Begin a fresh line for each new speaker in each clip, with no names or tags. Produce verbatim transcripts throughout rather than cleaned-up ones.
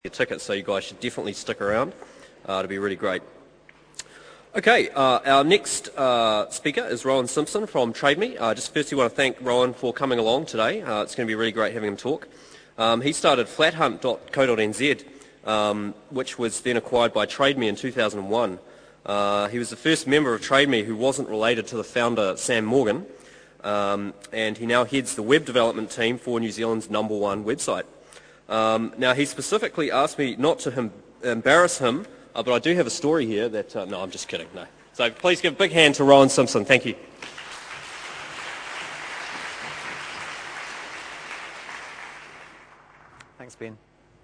your tickets, so you guys should definitely stick around. Uh, it'll be really great. Okay, uh, our next uh, speaker is Rowan Simpson from TradeMe. Uh, just firstly want to thank Rowan for coming along today. Uh, it's going to be really great having him talk. Um, he started flathunt dot co dot n z, um, which was then acquired by TradeMe in two thousand one. Uh, he was the first member of TradeMe who wasn't related to the founder, Sam Morgan, um, and he now heads the web development team for New Zealand's number one website. Um, now, he specifically asked me not to him, embarrass him, uh, but I do have a story here that... Uh, no, I'm just kidding, no. So please give a big hand to Rowan Simpson. Thank you.
Thanks, Ben.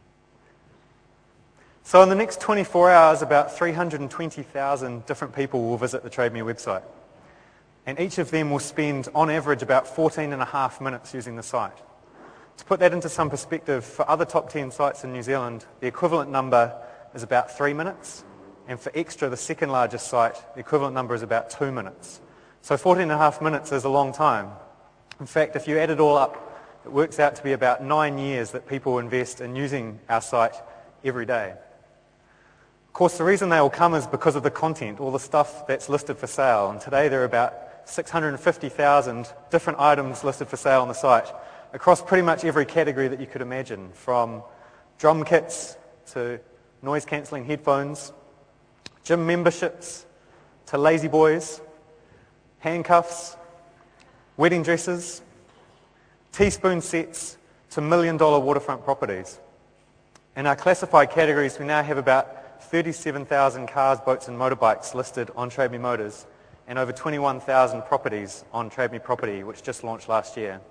So in the next twenty-four hours, about three hundred twenty thousand different people will visit the TradeMe website. And each of them will spend, on average, about fourteen and a half minutes using the site. To put that into some perspective, for other top ten sites in New Zealand, the equivalent number is about three minutes. And for Extra, the second largest site, the equivalent number is about two minutes. So fourteen and a half minutes is a long time. In fact, if you add it all up, it works out to be about nine years that people invest in using our site every day. Of course, the reason they all come is because of the content, all the stuff that's listed for sale. And today there are about six hundred fifty thousand different items listed for sale on the site, across pretty much every category that you could imagine, from drum kits to noise-cancelling headphones, gym memberships to lazy boys, handcuffs, wedding dresses, teaspoon sets to million-dollar waterfront properties. In our classified categories, we now have about thirty-seven thousand cars, boats and motorbikes listed on TradeMe Motors, and over twenty-one thousand properties on TradeMe Property, which just launched last year.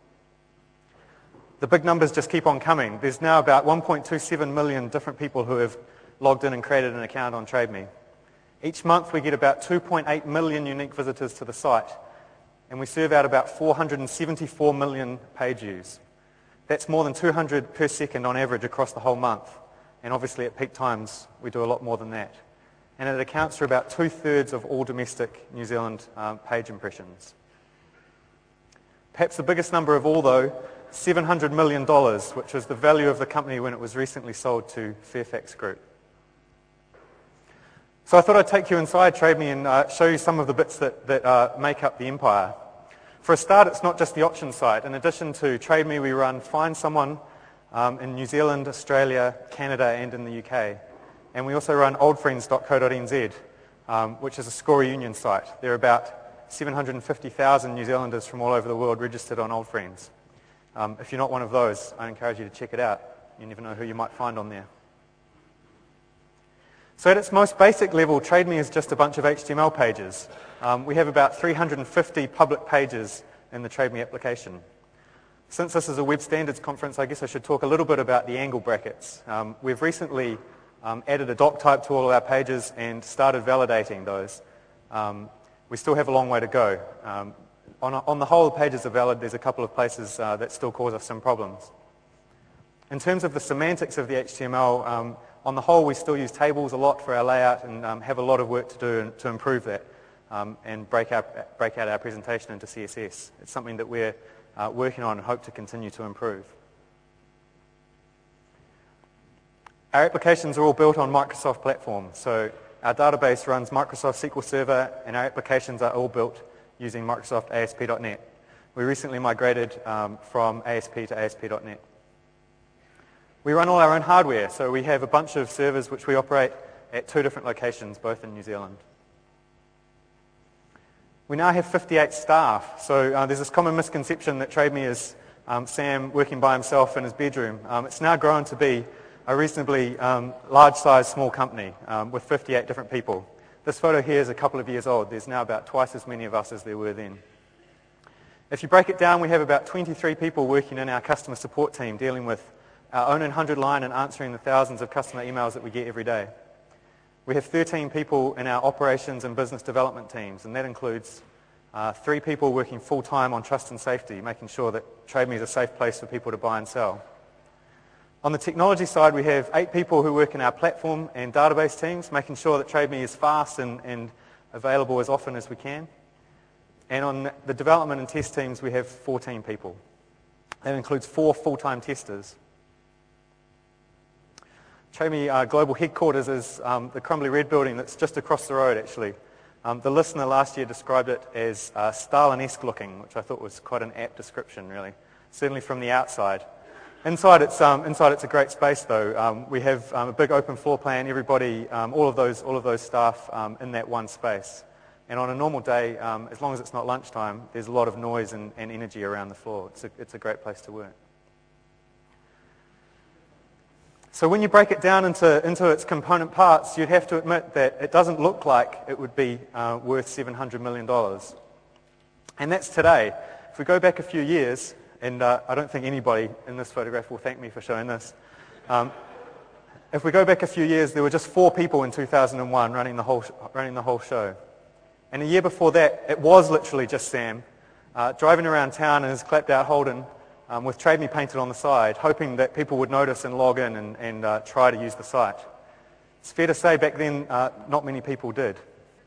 The big numbers just keep on coming. There's now about one point two seven million different people who have logged in and created an account on TradeMe. Each month we get about two point eight million unique visitors to the site, and we serve out about four hundred seventy-four million page views. That's more than two hundred per second on average across the whole month, and obviously at peak times we do a lot more than that. And it accounts for about two-thirds of all domestic New Zealand um, page impressions. Perhaps the biggest number of all, though, seven hundred million dollars, which was the value of the company when it was recently sold to Fairfax Group. So I thought I'd take you inside TradeMe and uh, show you some of the bits that, that uh, make up the empire. For a start, it's not just the auction site. In addition to TradeMe, we run Find Someone um, in New Zealand, Australia, Canada, and in the U K. And we also run old friends dot co dot n z, um, which is a score reunion site. There are about seven hundred fifty thousand New Zealanders from all over the world registered on Old Friends. Um, if you're not one of those, I encourage you to check it out. You never know who you might find on there. So at its most basic level, TradeMe is just a bunch of H T M L pages. Um, we have about three hundred fifty public pages in the TradeMe application. Since this is a web standards conference, I guess I should talk a little bit about the angle brackets. Um, we've recently um, added a doc type to all of our pages and started validating those. Um, we still have a long way to go. Um, On, on the whole, the pages are valid. There's a couple of places uh, that still cause us some problems. In terms of the semantics of the H T M L, um, on the whole, we still use tables a lot for our layout and um, have a lot of work to do to improve that um, and break, our, break out our presentation into C S S. It's something that we're uh, working on and hope to continue to improve. Our applications are all built on Microsoft platforms. So our database runs Microsoft S Q L Server, and our applications are all built using Microsoft A S P dot net. We recently migrated um, from A S P to A S P dot net. We run all our own hardware, so we have a bunch of servers which we operate at two different locations, both in New Zealand. We now have fifty-eight staff, so uh, there's this common misconception that TradeMe is um, Sam working by himself in his bedroom. Um, it's now grown to be a reasonably um, large-sized small company um, with fifty-eight different people. This photo here is a couple of years old. There's now about twice as many of us as there were then. If you break it down, we have about twenty-three people working in our customer support team, dealing with our own one hundred line and answering the thousands of customer emails that we get every day. We have thirteen people in our operations and business development teams, and that includes uh, three people working full-time on trust and safety, making sure that TradeMe is a safe place for people to buy and sell. On the technology side, we have eight people who work in our platform and database teams, making sure that TradeMe is fast and, and available as often as we can. And on the development and test teams, we have fourteen people. That includes four full-time testers. TradeMe uh, global headquarters is um, the crumbly red building that's just across the road, actually. Um, the listener last year described it as uh, Stalin-esque looking, which I thought was quite an apt description, really, certainly from the outside. Inside it's, um, inside it's a great space, though. Um, we have um, a big open floor plan, everybody, um, all of those, all of those staff um, in that one space. And on a normal day, um, as long as it's not lunchtime, there's a lot of noise and, and energy around the floor. It's a, it's a great place to work. So when you break it down into, into its component parts, you'd have to admit that it doesn't look like it would be uh, worth seven hundred million dollars. And that's today. If we go back a few years, and uh, I don't think anybody in this photograph will thank me for showing this. Um, if we go back a few years, there were just four people in two thousand one running the whole, running the whole show. And a year before that, it was literally just Sam, uh, driving around town in his clapped-out Holden, Um, with TradeMe painted on the side, hoping that people would notice and log in and, and uh, try to use the site. It's fair to say back then uh, not many people did.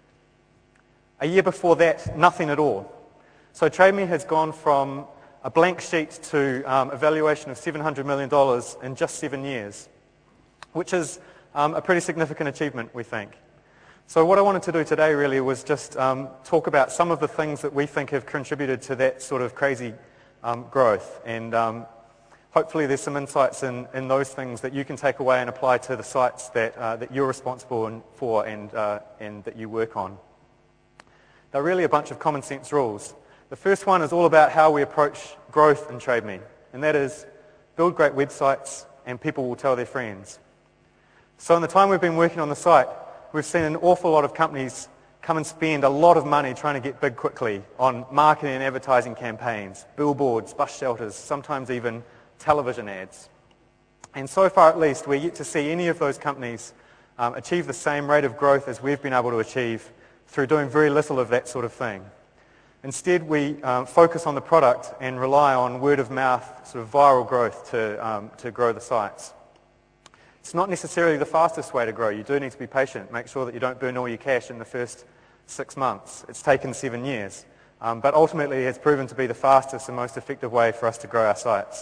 A year before that, nothing at all. So TradeMe has gone from a blank sheet to um, a valuation of seven hundred million dollars in just seven years, which is um, a pretty significant achievement, we think. So what I wanted to do today really was just um, talk about some of the things that we think have contributed to that sort of crazy Um, growth, and um, hopefully there's some insights in, in those things that you can take away and apply to the sites that, uh, that you're responsible in, for and, uh, and that you work on. They're really a bunch of common sense rules. The first one is all about how we approach growth in TradeMe, and that is build great websites and people will tell their friends. So in the time we've been working on the site, we've seen an awful lot of companies come and spend a lot of money trying to get big quickly on marketing and advertising campaigns, billboards, bus shelters, sometimes even television ads. And so far at least, we're yet to see any of those companies um, achieve the same rate of growth as we've been able to achieve through doing very little of that sort of thing. Instead, we um, focus on the product and rely on word of mouth, sort of viral growth to, um, to grow the sites. It's not necessarily the fastest way to grow. You do need to be patient. Make sure that you don't burn all your cash in the first six months. It's taken seven years. Um, but ultimately, it's proven to be the fastest and most effective way for us to grow our sites.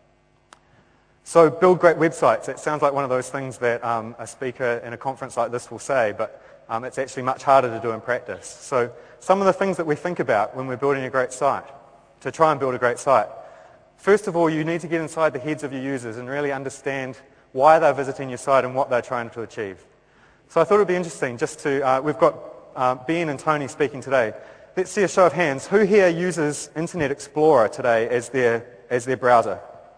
So build great websites. It sounds like one of those things that um, a speaker in a conference like this will say, but um, it's actually much harder to do in practice. So some of the things that we think about when we're building a great site, to try and build a great site. First of all, you need to get inside the heads of your users and really understand why they're visiting your site and what they're trying to achieve. So I thought it would be interesting just to, uh, we've got uh, Ben and Tony speaking today. Let's see a show of hands. Who here uses Internet Explorer today as their, as their browser?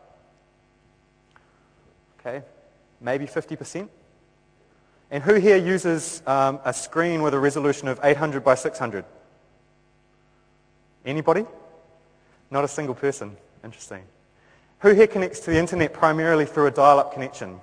Okay, maybe fifty percent. And who here uses um, a screen with a resolution of eight hundred by six hundred? Anybody? Not a single person. Interesting. Who here connects to the internet primarily through a dial-up connection?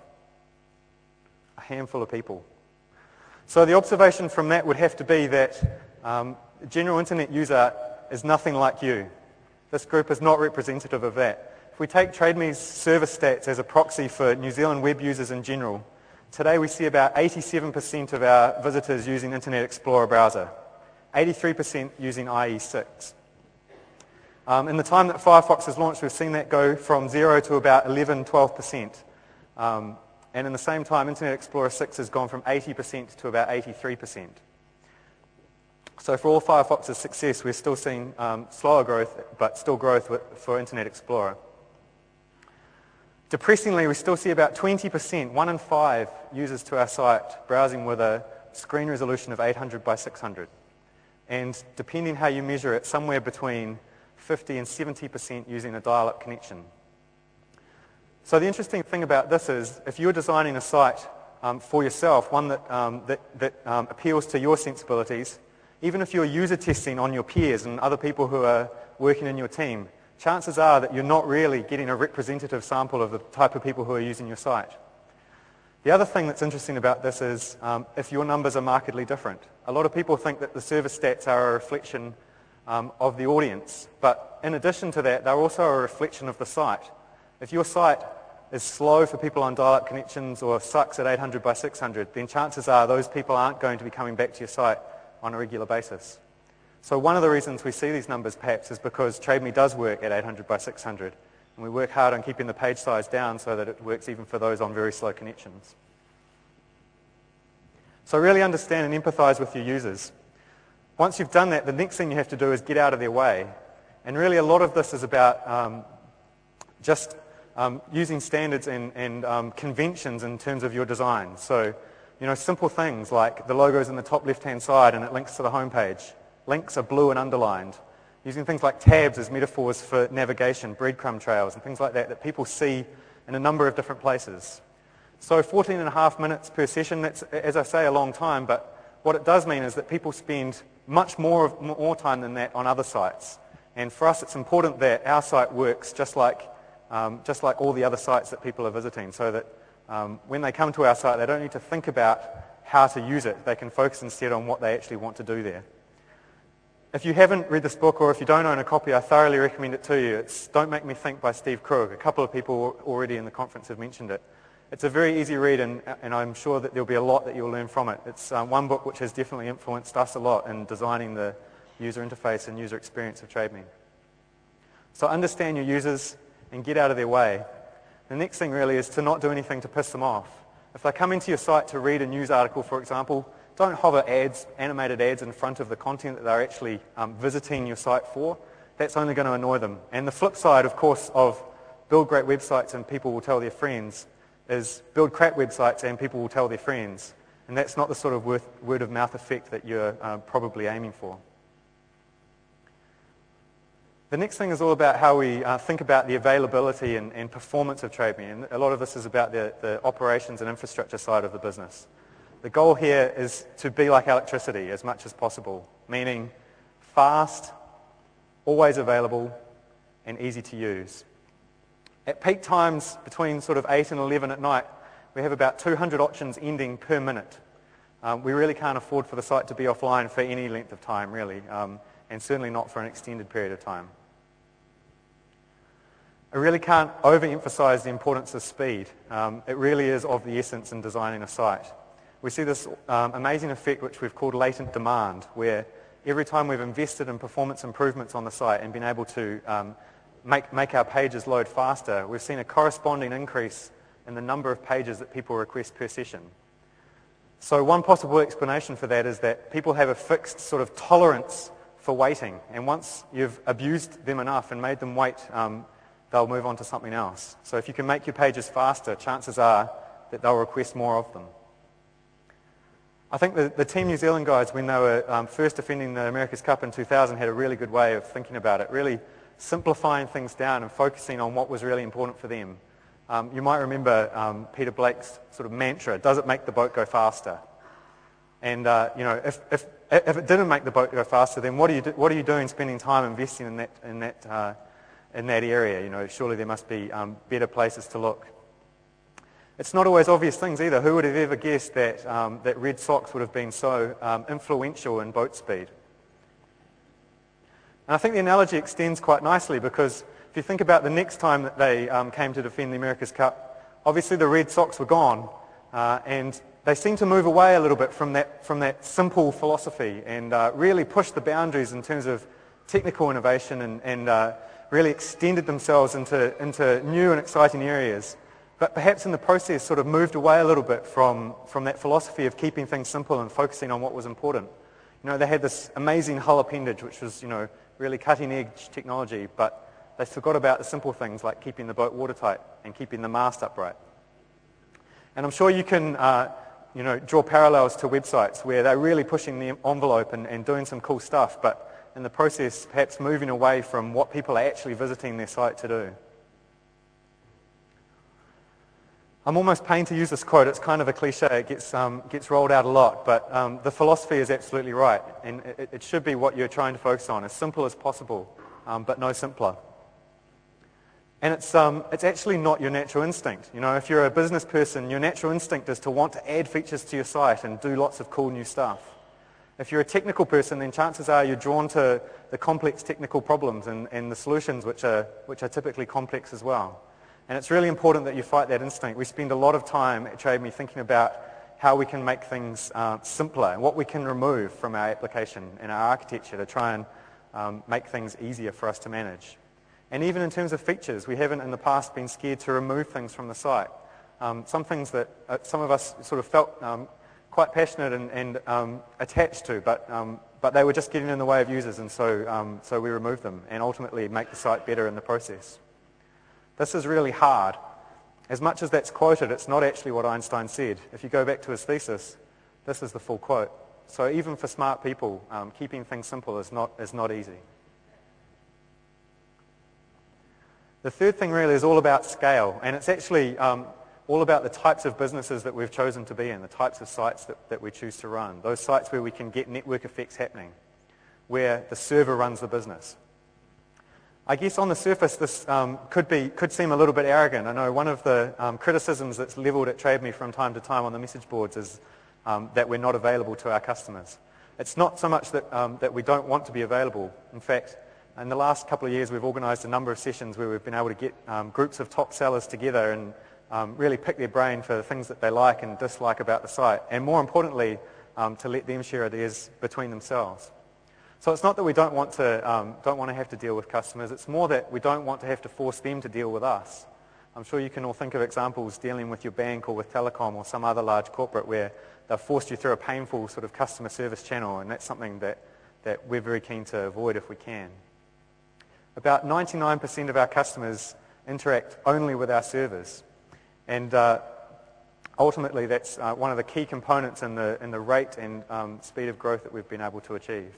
A handful of people. So the observation from that would have to be that um, a general internet user is nothing like you. This group is not representative of that. If we take TradeMe's service stats as a proxy for New Zealand web users in general, today we see about eighty-seven percent of our visitors using Internet Explorer browser, eighty-three percent using I E six. Um, in the time that Firefox has launched, we've seen that go from zero to about eleven, twelve percent. Um, and in the same time, Internet Explorer six has gone from eighty percent to about eighty-three percent. So for all Firefox's success, we're still seeing um, slower growth, but still growth with, for Internet Explorer. Depressingly, we still see about twenty percent, one in five users to our site browsing with a screen resolution of eight hundred by six hundred. And depending how you measure it, somewhere between fifty and seventy percent using a dial-up connection. So the interesting thing about this is, if you're designing a site um, for yourself, one that, um, that, that um, appeals to your sensibilities, even if you're user testing on your peers and other people who are working in your team, chances are that you're not really getting a representative sample of the type of people who are using your site. The other thing that's interesting about this is um, if your numbers are markedly different. A lot of people think that the service stats are a reflection um, of the audience, but in addition to that, they're also a reflection of the site. If your site is slow for people on dial-up connections or sucks at eight hundred by six hundred, then chances are those people aren't going to be coming back to your site on a regular basis. So one of the reasons we see these numbers perhaps is because TradeMe does work at eight hundred by six hundred, and we work hard on keeping the page size down so that it works even for those on very slow connections. So really understand and empathize with your users. Once you've done that, the next thing you have to do is get out of their way. And really a lot of this is about um, just um, using standards and, and um, conventions in terms of your design. So, you know, simple things like the logo's in the top left-hand side and it links to the home page. Links are blue and underlined. Using things like tabs as metaphors for navigation, breadcrumb trails, and things like that that people see in a number of different places. So fourteen and a half minutes per session, that's, as I say, a long time, but what it does mean is that people spend much more, of, more time than that on other sites. And for us, it's important that our site works just like, um, just like all the other sites that people are visiting, so that um, when they come to our site, they don't need to think about how to use it. They can focus instead on what they actually want to do there. If you haven't read this book, or if you don't own a copy, I thoroughly recommend it to you. It's Don't Make Me Think by Steve Krug. A couple of people already in the conference have mentioned it. It's a very easy read, and, and I'm sure that there'll be a lot that you'll learn from it. It's um, one book which has definitely influenced us a lot in designing the user interface and user experience of TradeMe. So understand your users and get out of their way. The next thing really is to not do anything to piss them off. If they come into your site to read a news article, for example, don't hover ads, animated ads in front of the content that they're actually um, visiting your site for. That's only going to annoy them. And the flip side, of course, of build great websites and people will tell their friends is build crap websites and people will tell their friends. And that's not the sort of word of mouth effect that you're uh, probably aiming for. The next thing is all about how we uh, think about the availability and, and performance of TradeMe. And a lot of this is about the, the operations and infrastructure side of the business. The goal here is to be like electricity as much as possible, meaning fast, always available, and easy to use. At peak times between sort of eight and eleven at night, we have about two hundred options ending per minute. Um, we really can't afford for the site to be offline for any length of time, really, um, and certainly not for an extended period of time. I really can't overemphasize the importance of speed. Um, it really is of the essence in designing a site. We see this um, amazing effect which we've called latent demand, where every time we've invested in performance improvements on the site and been able to um, make, make our pages load faster, we've seen a corresponding increase in the number of pages that people request per session. So one possible explanation for that is that people have a fixed sort of tolerance for waiting, and once you've abused them enough and made them wait, um, they'll move on to something else. So if you can make your pages faster, chances are that they'll request more of them. I think the, the Team New Zealand guys, when they were um, first defending the America's Cup in two thousand, had a really good way of thinking about it, really simplifying things down and focusing on what was really important for them. Um, you might remember um, Peter Blake's sort of mantra, does it make the boat go faster? And uh, you know, if, if, if it didn't make the boat go faster, then what are you, do, what are you doing spending time investing in that, in that, uh, in that area? You know, surely there must be um, better places to look. It's not always obvious things either. Who would have ever guessed that, um, that red socks would have been so um, influential in boat speed? And I think the analogy extends quite nicely, because if you think about the next time that they um, came to defend the America's Cup, obviously the red socks were gone, uh, and they seemed to move away a little bit from that, from that simple philosophy and uh, really pushed the boundaries in terms of technical innovation and, and uh, really extended themselves into, into new and exciting areas. But perhaps in the process sort of moved away a little bit from, from that philosophy of keeping things simple and focusing on what was important. You know, they had this amazing hull appendage, which was, you know, really cutting-edge technology, but they forgot about the simple things like keeping the boat watertight and keeping the mast upright. And I'm sure you can, uh, you know, draw parallels to websites where they're really pushing the envelope and, and doing some cool stuff, but in the process perhaps moving away from what people are actually visiting their site to do. I'm almost pained to use this quote. It's kind of a cliche. It gets, um, gets rolled out a lot, but um, the philosophy is absolutely right, and it, it should be what you're trying to focus on, as simple as possible, um, but no simpler. And it's, um, it's actually not your natural instinct. You know, if you're a business person, your natural instinct is to want to add features to your site and do lots of cool new stuff. If you're a technical person, then chances are you're drawn to the complex technical problems and, and the solutions, which are, which are typically complex as well. And it's really important that you fight that instinct. We spend a lot of time at TradeMe thinking about how we can make things uh, simpler and what we can remove from our application and our architecture to try and um, make things easier for us to manage. And even in terms of features, we haven't in the past been scared to remove things from the site. Um, some things that uh, some of us sort of felt um, quite passionate and, and um, attached to, but, um, but they were just getting in the way of users, and so, um, so we removed them and ultimately make the site better in the process. This is really hard. As much as that's quoted, it's not actually what Einstein said. If you go back to his thesis, this is the full quote. So even for smart people, um, keeping things simple is not, is not easy. The third thing really is all about scale, and it's actually um, all about the types of businesses that we've chosen to be in, the types of sites that, that we choose to run, those sites where we can get network effects happening, where the server runs the business. I guess on the surface this um, could be could seem a little bit arrogant. I know one of the um, criticisms that's levelled at TradeMe from time to time on the message boards is um, that we're not available to our customers. It's not so much that, um, that we don't want to be available. In fact, in the last couple of years, we've organised a number of sessions where we've been able to get um, groups of top sellers together and um, really pick their brain for the things that they like and dislike about the site, and more importantly, um, to let them share ideas between themselves. So it's not that we don't want to um, don't want to have to deal with customers. It's more that we don't want to have to force them to deal with us. I'm sure you can all think of examples dealing with your bank or with telecom or some other large corporate where they've forced you through a painful sort of customer service channel, and that's something that, that we're very keen to avoid if we can. About ninety-nine percent of our customers interact only with our servers, and uh, ultimately that's uh, one of the key components in the, in the rate and um, speed of growth that we've been able to achieve.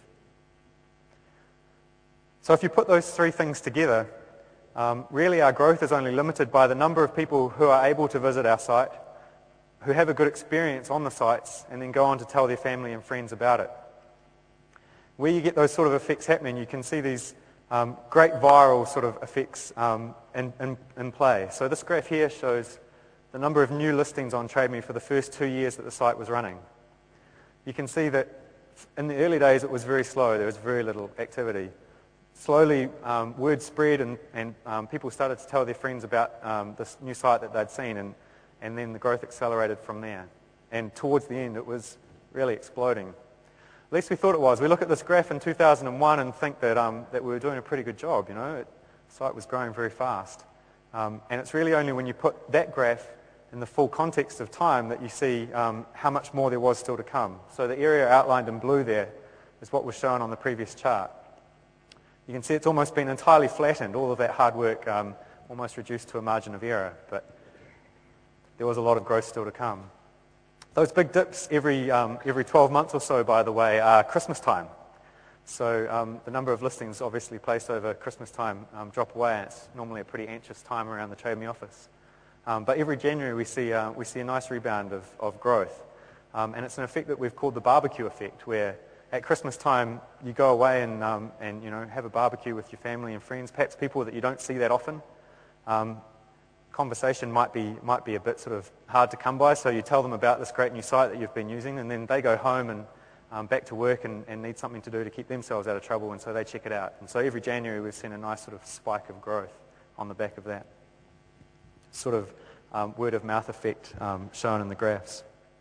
So if you put those three things together, um, really our growth is only limited by the number of people who are able to visit our site, who have a good experience on the sites, and then go on to tell their family and friends about it. Where you get those sort of effects happening, you can see these Um, great viral sort of effects um, in, in, in play. So this graph here shows the number of new listings on TradeMe for the first two years that the site was running. You can see that in the early days it was very slow. There was very little activity. Slowly um, word spread and, and um, people started to tell their friends about um, this new site that they'd seen, and, and then the growth accelerated from there. And towards the end it was really exploding. At least we thought it was. We look at this graph in two thousand one and think that, um, that we were doing a pretty good job, you know. It, the site was growing very fast. Um, and it's really only when you put that graph in the full context of time that you see um, how much more there was still to come. So the area outlined in blue there is what was shown on the previous chart. You can see it's almost been entirely flattened, all of that hard work um, almost reduced to a margin of error. But there was a lot of growth still to come. Those big dips every, um, every twelve months or so, by the way, are Christmas time. So um, the number of listings obviously placed over Christmas time um, drop away, and it's normally a pretty anxious time around the TradeMe office. Um, but every January we see, uh, we see a nice rebound of, of growth. Um, and it's an effect that we've called the barbecue effect, where at Christmas time you go away and, um, and you know, have a barbecue with your family and friends, perhaps people that you don't see that often. Um, conversation might be might be a bit sort of hard to come by, so you tell them about this great new site that you've been using, and then they go home and um, back to work and, and need something to do to keep themselves out of trouble, and so they check it out. And so every January we've seen a nice sort of spike of growth on the back of that sort of um, word of mouth effect um, shown in the graphs.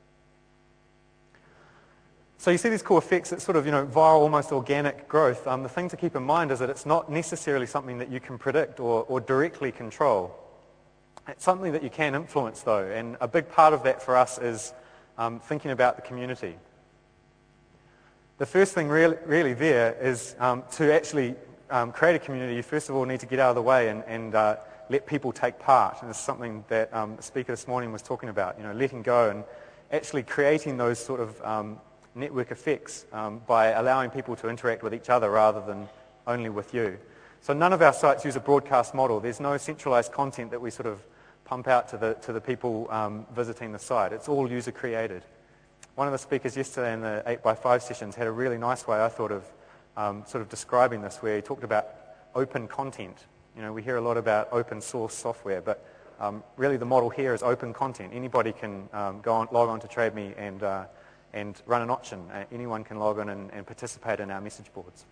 So you see these cool effects, it's sort of, you know, viral, almost organic growth. Um, the thing to keep in mind is that it's not necessarily something that you can predict or, or directly control. It's something that you can influence, though, and a big part of that for us is um, thinking about the community. The first thing really, really there is um, to actually um, create a community, you first of all need to get out of the way and, and uh, let people take part. And it's something that um, the speaker this morning was talking about, you know, letting go and actually creating those sort of um, network effects um, by allowing people to interact with each other rather than only with you. So none of our sites use a broadcast model. There's no centralized content that we sort of pump out to the, to the people um, visiting the site. It's all user-created. One of the speakers yesterday in the eight by five sessions had a really nice way, I thought, of um, sort of describing this, where he talked about open content. You know, we hear a lot about open source software, but um, really the model here is open content. Anybody can um, go on, log on to TradeMe and, uh, and run an auction. Uh, anyone can log on and, and participate in our message boards.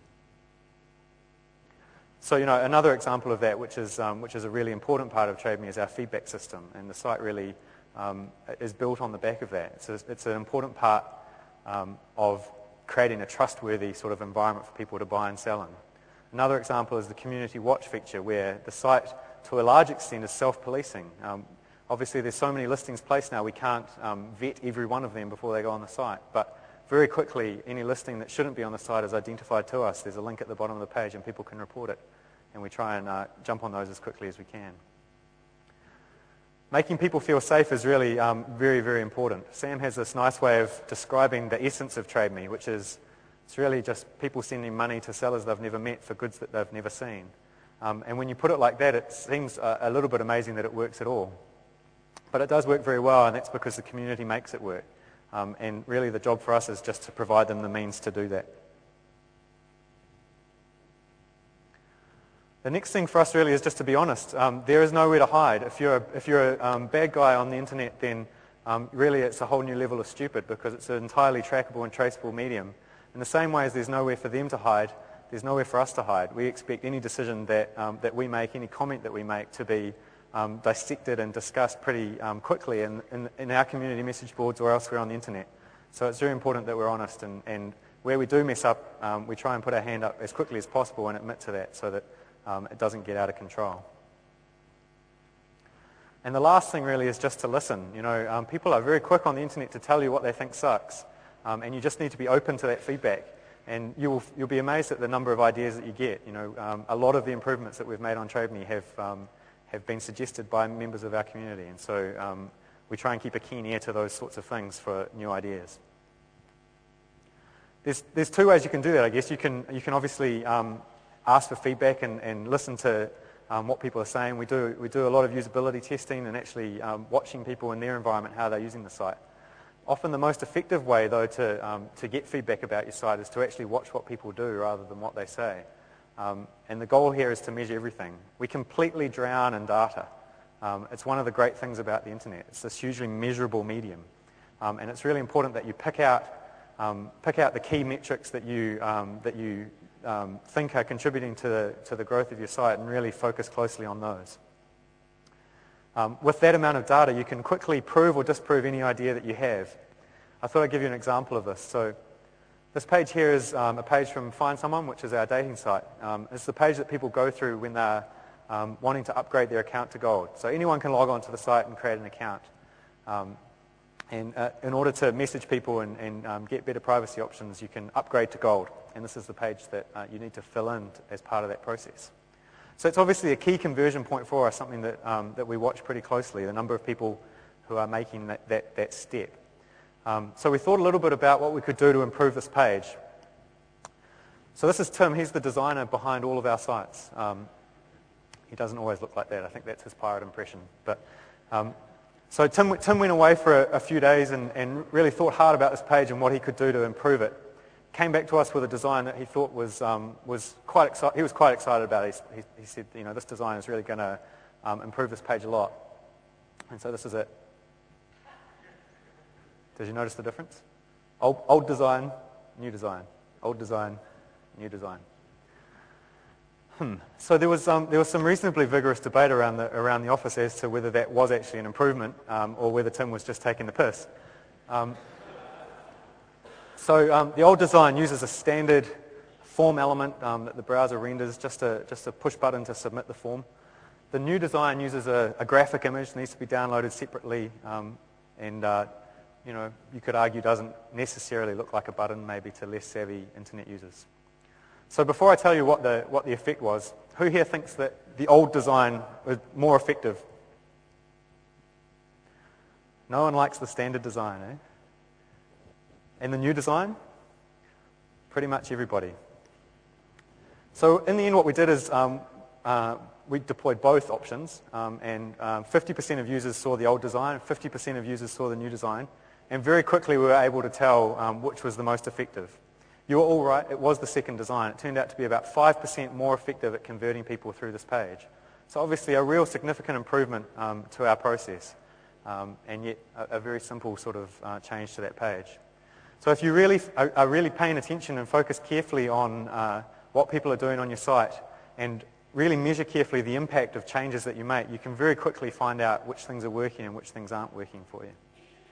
So, you know, another example of that, which is, um, which is a really important part of TradeMe, is our feedback system, and the site really um, is built on the back of that. It's, a, it's an important part um, of creating a trustworthy sort of environment for people to buy and sell in. Another example is the community watch feature, where the site, to a large extent, is self-policing. Um, Obviously, there's so many listings placed now, we can't um, vet every one of them before they go on the site. But very quickly, any listing that shouldn't be on the site is identified to us. There's a link at the bottom of the page, and people can report it. And we try and uh, jump on those as quickly as we can. Making people feel safe is really um, very, very important. Sam has this nice way of describing the essence of Trade Me, which is it's really just people sending money to sellers they've never met for goods that they've never seen. Um, and when you put it like that, it seems a, a little bit amazing that it works at all. But it does work very well, and that's because the community makes it work. Um, and really the job for us is just to provide them the means to do that. The next thing for us really is just to be honest. Um, there is nowhere to hide. If you're a, if you're a um, bad guy on the internet, then um, really it's a whole new level of stupid because it's an entirely trackable and traceable medium. In the same way as there's nowhere for them to hide, there's nowhere for us to hide. We expect any decision that, um, that we make, any comment that we make to be um, dissected and discussed pretty um, quickly in, in, in our community message boards or elsewhere on the internet. So it's very important that we're honest, and, and where we do mess up, um, we try and put our hand up as quickly as possible and admit to that so that um, it doesn't get out of control. And the last thing really is just to listen. You know, um, people are very quick on the internet to tell you what they think sucks, um, and you just need to be open to that feedback. And you'll, you'll be amazed at the number of ideas that you get. You know, um, a lot of the improvements that we've made on Trade Me have, um, have been suggested by members of our community. And so um, we try and keep a keen ear to those sorts of things for new ideas. There's, there's two ways you can do that, I guess. You can, you can obviously um, ask for feedback and, and listen to um, what people are saying. We do, we do a lot of usability testing and actually um, watching people in their environment, how they're using the site. Often the most effective way, though, to, um, to get feedback about your site is to actually watch what people do rather than what they say. Um, and the goal here is to measure everything. We completely drown in data. Um, it's one of the great things about the internet. It's this hugely measurable medium. Um, and it's really important that you pick out, um, pick out the key metrics that you, um, that you um, think are contributing to the, to the growth of your site and really focus closely on those. Um, with that amount of data, you can quickly prove or disprove any idea that you have. I thought I'd give you an example of this. So this page here is um, a page from Find Someone, which is our dating site. Um, it's the page that people go through when they're um, wanting to upgrade their account to gold. So anyone can log onto the site and create an account. Um, and uh, in order to message people and, and um, get better privacy options, you can upgrade to gold. And this is the page that uh, you need to fill in as part of that process. So it's obviously a key conversion point for us, something that, um, that we watch pretty closely, the number of people who are making that, that, that step. Um, so we thought a little bit about what we could do to improve this page. So this is Tim. He's the designer behind all of our sites. Um, he doesn't always look like that. I think that's his pirate impression. But um, so Tim, Tim went away for a, a few days and, and really thought hard about this page and what he could do to improve it. Came back to us with a design that he thought was um, was quite excited. He was quite excited about it. He, he said, you know, this design is really going to um, improve this page a lot. And so this is it. Did you notice the difference? Old, old design, new design. Old design, new design. Hmm. So there was um, there was some reasonably vigorous debate around the around the office as to whether that was actually an improvement um, or whether Tim was just taking the piss. Um, So um, the old design uses a standard form element um, that the browser renders, just a, just a push button to submit the form. The new design uses a, a graphic image that needs to be downloaded separately um, and uh, you know, you could argue doesn't necessarily look like a button maybe to less savvy internet users. So before I tell you what the, what the effect was, who here thinks that the old design was more effective? No one likes the standard design, eh? And the new design? Pretty much everybody. So in the end what we did is um, uh, we deployed both options um, and um, fifty percent of users saw the old design, fifty percent of users saw the new design, and very quickly we were able to tell um, which was the most effective. You were all right, it was the second design. It turned out to be about five percent more effective at converting people through this page. So obviously a real significant improvement um, to our process, um, and yet a, a very simple sort of uh, change to that page. So if you really are, are really paying attention and focus carefully on uh, what people are doing on your site and really measure carefully the impact of changes that you make, you can very quickly find out which things are working and which things aren't working for you.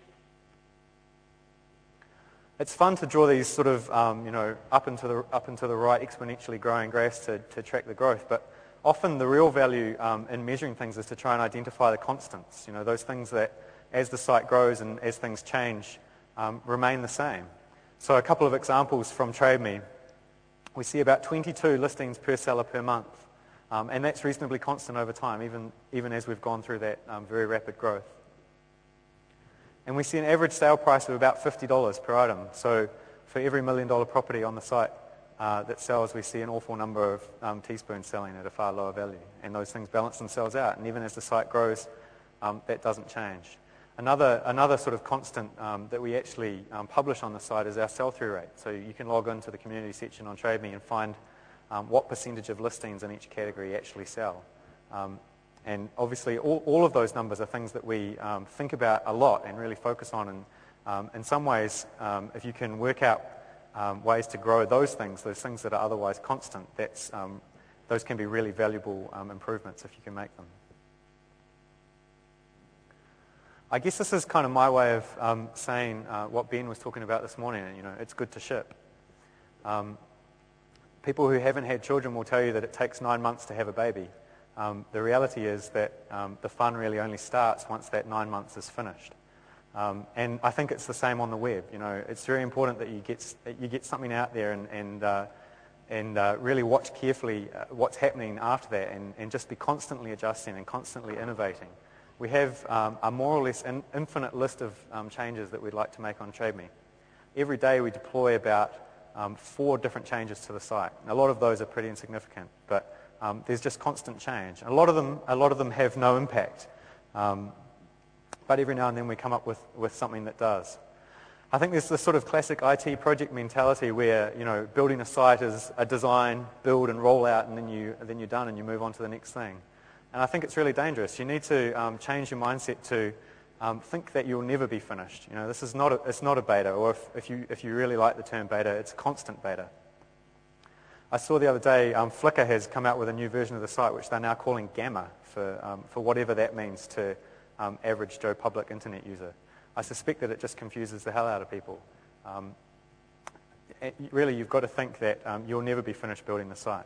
It's fun to draw these sort of, um, you know, up and to the up and to the right exponentially growing graphs to, to track the growth, but often the real value um, in measuring things is to try and identify the constants, you know, those things that as the site grows and as things change um, remain the same. So a couple of examples from TradeMe. We see about twenty-two listings per seller per month, um, and that's reasonably constant over time, even, even as we've gone through that um, very rapid growth. And we see an average sale price of about fifty dollars per item. So for every million dollar property on the site uh, that sells, we see an awful number of um, teaspoons selling at a far lower value. And those things balance themselves out. And even as the site grows, um, that doesn't change. Another, another sort of constant um, that we actually um, publish on the site is our sell-through rate. So you can log into the community section on TradeMe and find um, what percentage of listings in each category actually sell. Um, and obviously all, all of those numbers are things that we um, think about a lot and really focus on. And um, in some ways, um, if you can work out um, ways to grow those things, those things that are otherwise constant, that's, um, those can be really valuable um, improvements if you can make them. I guess this is kind of my way of um, saying uh, what Ben was talking about this morning, and you know, it's good to ship. Um, people who haven't had children will tell you that it takes nine months to have a baby. Um, the reality is that um, the fun really only starts once that nine months is finished. Um, and I think it's the same on the web. You know, it's very important that you get you get something out there and and uh, and uh, really watch carefully uh, what's happening after that, and, and just be constantly adjusting and constantly innovating. We have um, a more or less in, infinite list of um, changes that we'd like to make on TradeMe. Every day we deploy about um, four different changes to the site. A lot of those are pretty insignificant, but um, there's just constant change. A lot of them, a lot of them have no impact, um, but every now and then we come up with, with something that does. I think there's this sort of classic I T project mentality where, you know, building a site is a design, build, and roll out, and then you then you're done and you move on to the next thing. And I think it's really dangerous. You need to um, change your mindset to um, think that you'll never be finished. You know, this is not a, it's not a beta, or if, if you if you really like the term beta, it's a constant beta. I saw the other day um, Flickr has come out with a new version of the site, which they're now calling Gamma for um, for whatever that means to um, average Joe Public internet user. I suspect that it just confuses the hell out of people. Um, it, really, you've got to think that um, you'll never be finished building the site.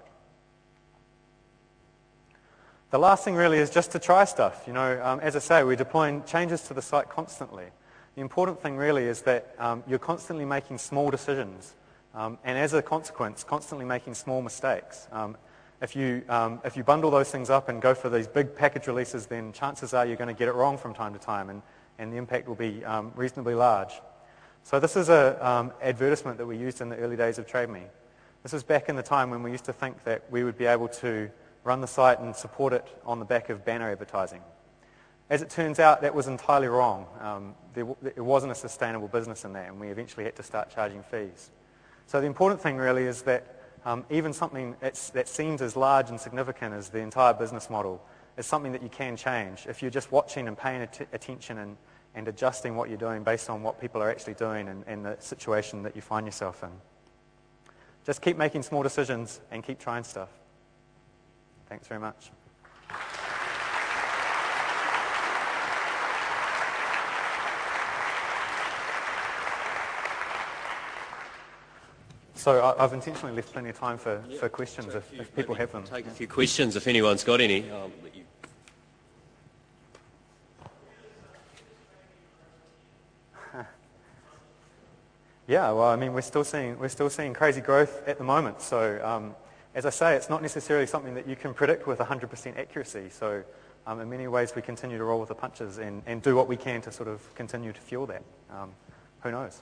The last thing really is just to try stuff. You know, um, as I say, we're deploying changes to the site constantly. The important thing really is that um, you're constantly making small decisions, um, and as a consequence, constantly making small mistakes. Um, if you um, if you bundle those things up and go for these big package releases, then chances are you're going to get it wrong from time to time, and, and the impact will be um, reasonably large. So this is an um, advertisement that we used in the early days of TradeMe. This was back in the time when we used to think that we would be able to run the site and support it on the back of banner advertising. As it turns out, that was entirely wrong. Um, there, it wasn't a sustainable business in that, and we eventually had to start charging fees. So the important thing really is that um, even something that's, that seems as large and significant as the entire business model is something that you can change if you're just watching and paying att attention and, and adjusting what you're doing based on what people are actually doing and, and the situation that you find yourself in. Just keep making small decisions and keep trying stuff. Thanks very much. So I've intentionally left plenty of time for, yeah, for questions if, if people have them.
Take a few questions if anyone's got any. Um, that you...
Yeah, well, I mean, we're still seeing we're still seeing crazy growth at the moment. So. Um, As I say, it's not necessarily something that you can predict with one hundred percent accuracy. So um, in many ways, we continue to roll with the punches and, and do what we can to sort of continue to fuel that. Um, who knows?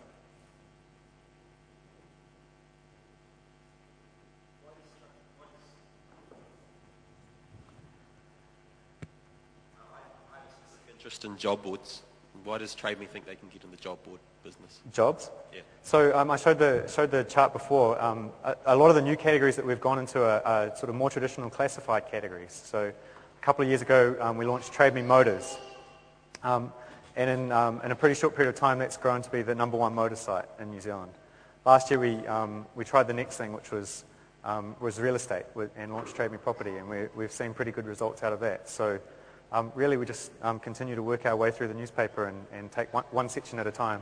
Interest in job boards. Why does TradeMe think they can get in the job board business?
Jobs?
Yeah.
So um, I showed the, showed the chart before. Um, a, a lot of the new categories that we've gone into are, are sort of more traditional classified categories. So a couple of years ago, um, we launched TradeMe Motors. Um, and in, um, in a pretty short period of time, that's grown to be the number one motor site in New Zealand. Last year, we, um, we tried the next thing, which was, um, was real estate, with, and launched TradeMe Property, and we, we've seen pretty good results out of that. So um, really, we just um, continue to work our way through the newspaper and, and take one, one section at a time.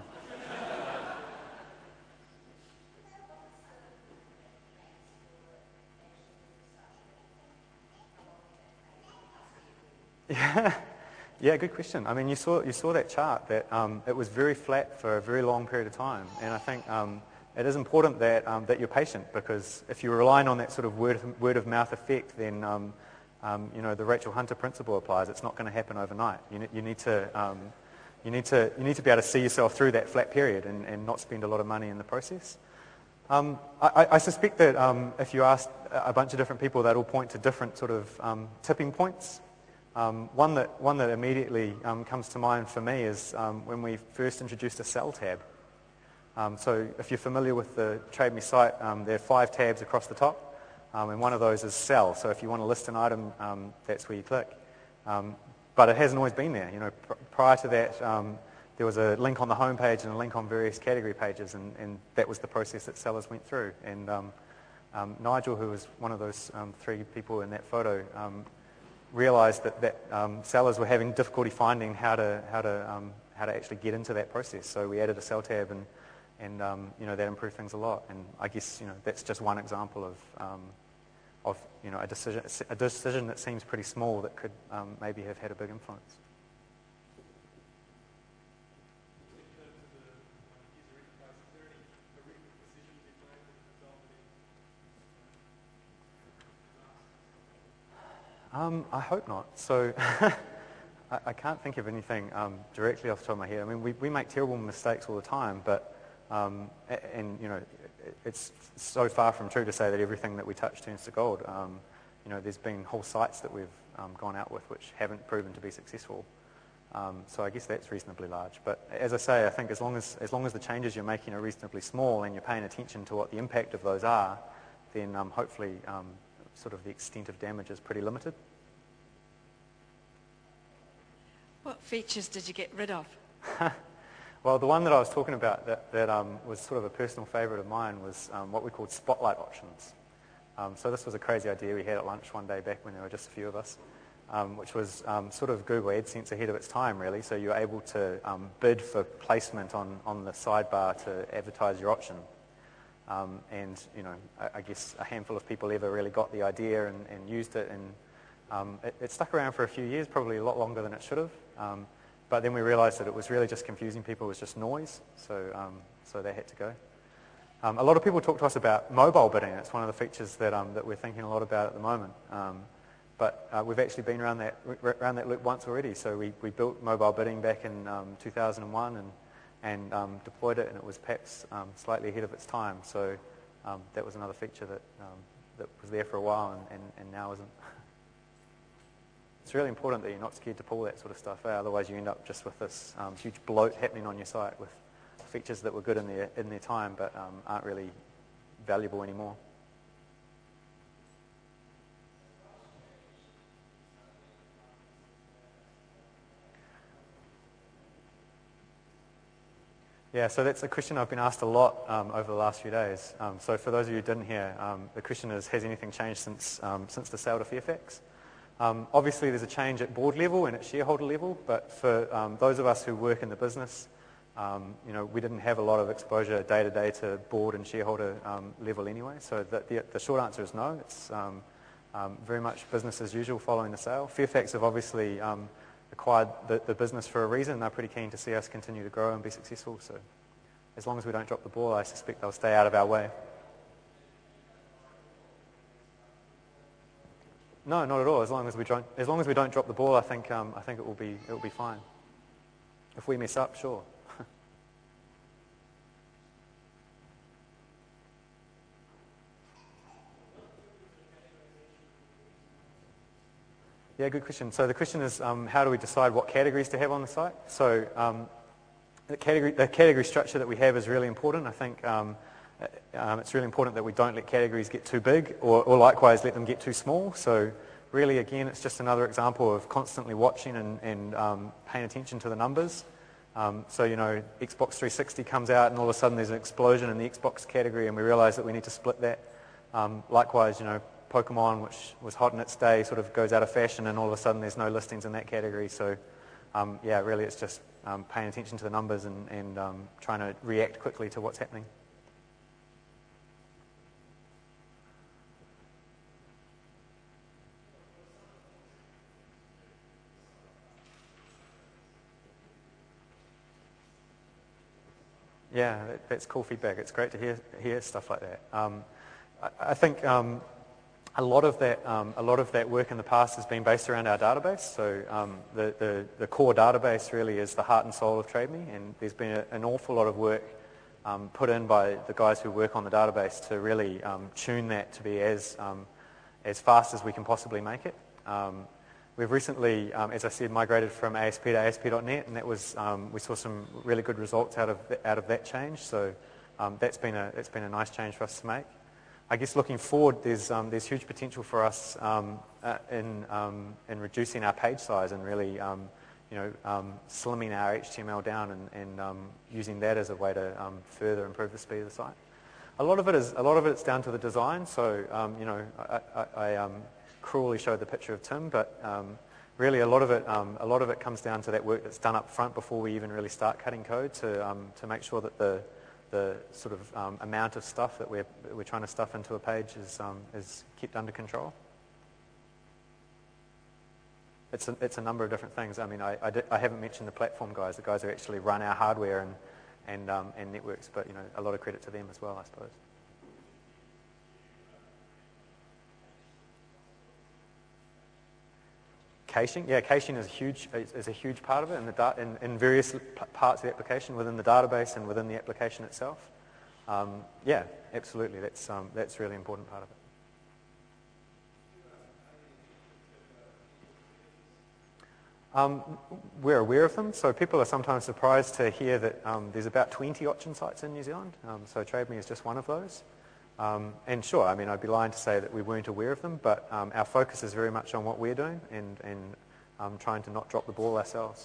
Yeah, yeah, good question. I mean, you saw you saw that chart that um, it was very flat for a very long period of time, and I think um, it is important that um, that you're patient, because if you're relying on that sort of word of, word of mouth effect, then um, um, you know the Rachel Hunter principle applies. It's not going to happen overnight. You, you need to um, you need to you need to be able to see yourself through that flat period and, and not spend a lot of money in the process. Um, I, I suspect that um, if you ask a bunch of different people, they'll all point to different sort of um, tipping points. Um, one that one that immediately um, comes to mind for me is um, when we first introduced a sell tab. Um, so if you're familiar with the Trade Me site, um, there are five tabs across the top, um, and one of those is sell. So if you want to list an item, um, that's where you click. Um, but it hasn't always been there. You know, pr- prior to that, um, there was a link on the home page and a link on various category pages, and, and that was the process that sellers went through. And um, um, Nigel, who was one of those um, three people in that photo, um, realized that, that um, sellers were having difficulty finding how to how to um, how to actually get into that process. So we added a sell tab, and and um, you know that improved things a lot. And I guess you know that's just one example of um, of you know a decision a decision that seems pretty small that could um, maybe have had a big influence. Um, I hope not. So I, I can't think of anything um, directly off the top of my head. I mean, we, we make terrible mistakes all the time, but um, and you know, it's so far from true to say that everything that we touch turns to gold. Um, you know, there's been whole sites that we've um, gone out with which haven't proven to be successful. Um, so I guess that's reasonably large. But as I say, I think as long as as long as the changes you're making are reasonably small and you're paying attention to what the impact of those are, then um, hopefully um, sort of the extent of damage is pretty limited.
What features did you get rid of?
Well, the one that I was talking about that, that um, was sort of a personal favourite of mine was um, what we called spotlight options. Um, so this was a crazy idea we had at lunch one day back when there were just a few of us, um, which was um, sort of Google AdSense ahead of its time, really. So you're able to um, bid for placement on, on the sidebar to advertise your option. Um, and, you know, I, I guess a handful of people ever really got the idea and, and used it, and um, it, it stuck around for a few years, probably a lot longer than it should have. Um, but then we realized that it was really just confusing people, it was just noise, so, um, so they had to go. Um, a lot of people talk to us about mobile bidding. It's one of the features that, um, that we're thinking a lot about at the moment. Um, but uh, we've actually been around that, around that loop once already. So we, we built mobile bidding back in um, two thousand one and and um, deployed it, and it was perhaps um, slightly ahead of its time. So um, that was another feature that um, that was there for a while and, and, and now isn't. It's really important that you're not scared to pull that sort of stuff out, otherwise you end up just with this um, huge bloat happening on your site with features that were good in their, in their time but um, aren't really valuable anymore. Yeah, so that's a question I've been asked a lot um, over the last few days. Um, so for those of you who didn't hear, um, the question is, has anything changed since um, since the sale to Fairfax? Um, obviously, there's a change at board level and at shareholder level, but for um, those of us who work in the business, um, you know, we didn't have a lot of exposure day to day to board and shareholder um, level anyway. So the, the, the short answer is no. It's um, um, very much business as usual following the sale. Fairfax have obviously um, acquired the, the business for a reason. They're pretty keen to see us continue to grow and be successful. So as long as we don't drop the ball, I suspect they'll stay out of our way. No, not at all. As long as we don't, as long as we don't drop the ball, I think um, I think it will be it will be fine. If we mess up, sure. Yeah, good question. So the question is, um, how do we decide what categories to have on the site? So um, the category the category structure that we have is really important. I think um, um, it's really important that we don't let categories get too big, or, or likewise let them get too small. So really, again, it's just another example of constantly watching and, and um, paying attention to the numbers. Um, so, you know, Xbox three sixty comes out and all of a sudden there's an explosion in the Xbox category and we realize that we need to split that. Um, likewise, you know, Pokemon, which was hot in its day, sort of goes out of fashion and all of a sudden there's no listings in that category. So, um, yeah, really it's just um, paying attention to the numbers and, and um, trying to react quickly to what's happening. Yeah, that, that's cool feedback. It's great to hear hear stuff like that. Um, I, I think um, a lot of that um, a lot of that work in the past has been based around our database. So um, the, the the core database really is the heart and soul of TradeMe, and there's been a, an awful lot of work um, put in by the guys who work on the database to really um, tune that to be as um, as fast as we can possibly make it. Um, We've recently, um, as I said, migrated from A S P to A S P dot net, and that was um, we saw some really good results out of th- out of that change. So um, that's been a that's been a nice change for us to make. I guess looking forward, there's um, there's huge potential for us um, uh, in um, in reducing our page size and really um, you know um, slimming our H T M L down and, and um, using that as a way to um, further improve the speed of the site. A lot of it is a lot of it's down to the design. So um, you know I, I, I um, cruelly showed the picture of Tim, but um, really a lot of it um, a lot of it comes down to that work that's done up front before we even really start cutting code to um, to make sure that the the sort of um, amount of stuff that we're we're trying to stuff into a page is um, is kept under control. It's a, it's a number of different things. I mean, I I, did, I haven't mentioned the platform guys, the guys who actually run our hardware and and um, and networks, but you know a lot of credit to them as well, I suppose. Caching, yeah, caching is a huge is a huge part of it in the da- in, in various parts of the application within the database and within the application itself. Um, yeah, absolutely, that's um, that's a really important part of it. Um, we're aware of them, so people are sometimes surprised to hear that um, there's about twenty auction sites in New Zealand. Um, so TradeMe is just one of those. Um, and sure, I mean, I'd be lying to say that we weren't aware of them, but um, our focus is very much on what we're doing and, and um, trying to not drop the ball ourselves.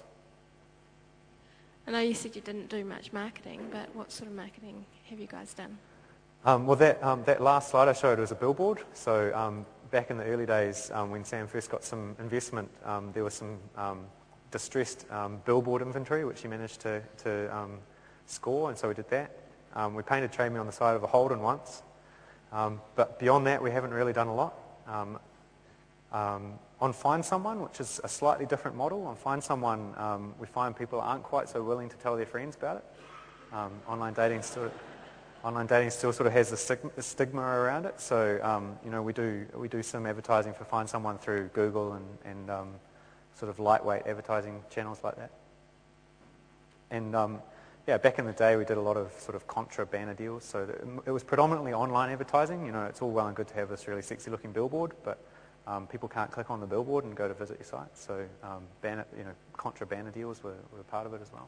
I know you said you didn't do much marketing, but what sort of marketing have you guys done?
Um, well, that, um, that last slide I showed was a billboard. So um, back in the early days um, when Sam first got some investment, um, there was some um, distressed um, billboard inventory, which he managed to, to um, score, and so we did that. Um, we painted TradeMe on the side of a Holden once. Um, but beyond that, we haven't really done a lot. Um, um, on Find Someone, which is a slightly different model, on Find Someone, um, we find people aren't quite so willing to tell their friends about it. Um, online dating still, online dating still sort of has a stigma, a stigma around it. So um, you know, we do we do some advertising for Find Someone through Google and, and um, sort of lightweight advertising channels like that. And um, Yeah, back in the day we did a lot of sort of contra banner deals, so it was predominantly online advertising. You know, it's all well and good to have this really sexy looking billboard, but um, people can't click on the billboard and go to visit your site. So um, banner, you know, contra banner deals were, were part of it as well.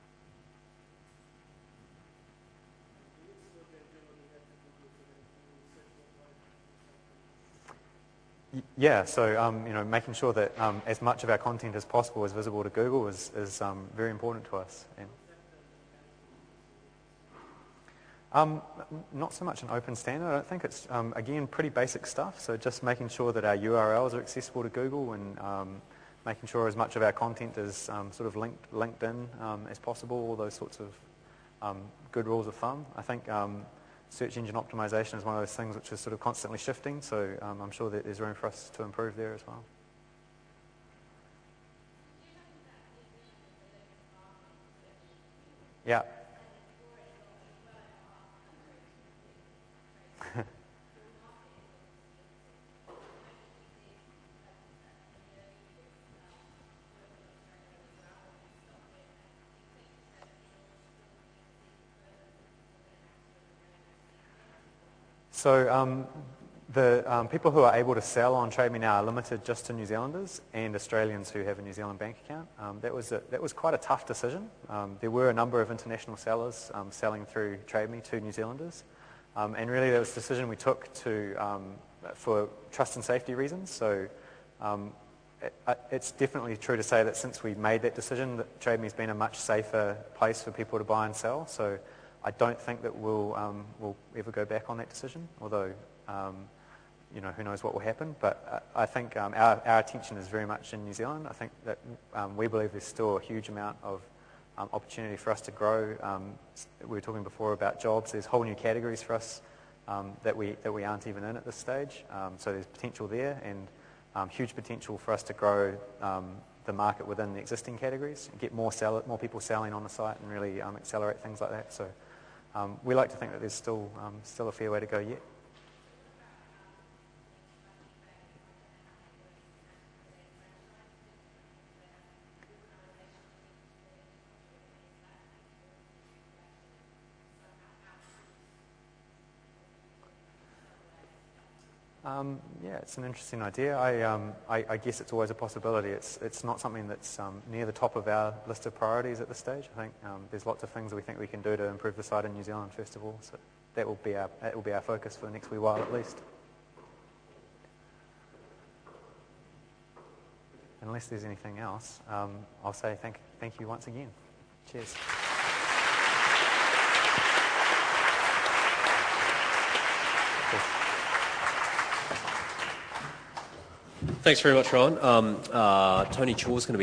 Yeah, so um, you know, making sure that um, as much of our content as possible is visible to Google is, is um, very important to us. And Um, not so much an open standard. I don't think it's, um, again, pretty basic stuff. So just making sure that our U R Ls are accessible to Google and um, making sure as much of our content is um, sort of linked, linked in um, as possible, all those sorts of um, good rules of thumb. I think um, search engine optimization is one of those things which is sort of constantly shifting, so um, I'm sure that there's room for us to improve there as well. Yeah. So um, the um, people who are able to sell on TradeMe now are limited just to New Zealanders and Australians who have a New Zealand bank account. Um, that was a, that was quite a tough decision. Um, there were a number of international sellers um, selling through TradeMe to New Zealanders, um, and really that was a decision we took to um, for trust and safety reasons. So um, it, it's definitely true to say that since we made that decision, that TradeMe's been a much safer place for people to buy and sell. So I don't think that we'll, um, we'll ever go back on that decision, although, um, you know, who knows what will happen. But I think um, our, our attention is very much in New Zealand. I think that um, we believe there's still a huge amount of um, opportunity for us to grow. Um, we were talking before about jobs. There's whole new categories for us um, that we that we aren't even in at this stage. Um, so there's potential there, and um, huge potential for us to grow um, the market within the existing categories and get more sell more people selling on the site and really um, accelerate things like that. So um, we like to think that there's still um, still a fair way to go yet. Um, yeah, it's an interesting idea. I, um, I, I guess it's always a possibility. It's, it's not something that's um, near the top of our list of priorities at this stage. I think um, there's lots of things that we think we can do to improve the site in New Zealand, first of all. So that will be our, that will be our focus for the next wee while at least. Unless there's anything else, um, I'll say thank, thank you once again. Cheers.
Thanks very much, Ron. Um, uh, Tony Chaw's going to be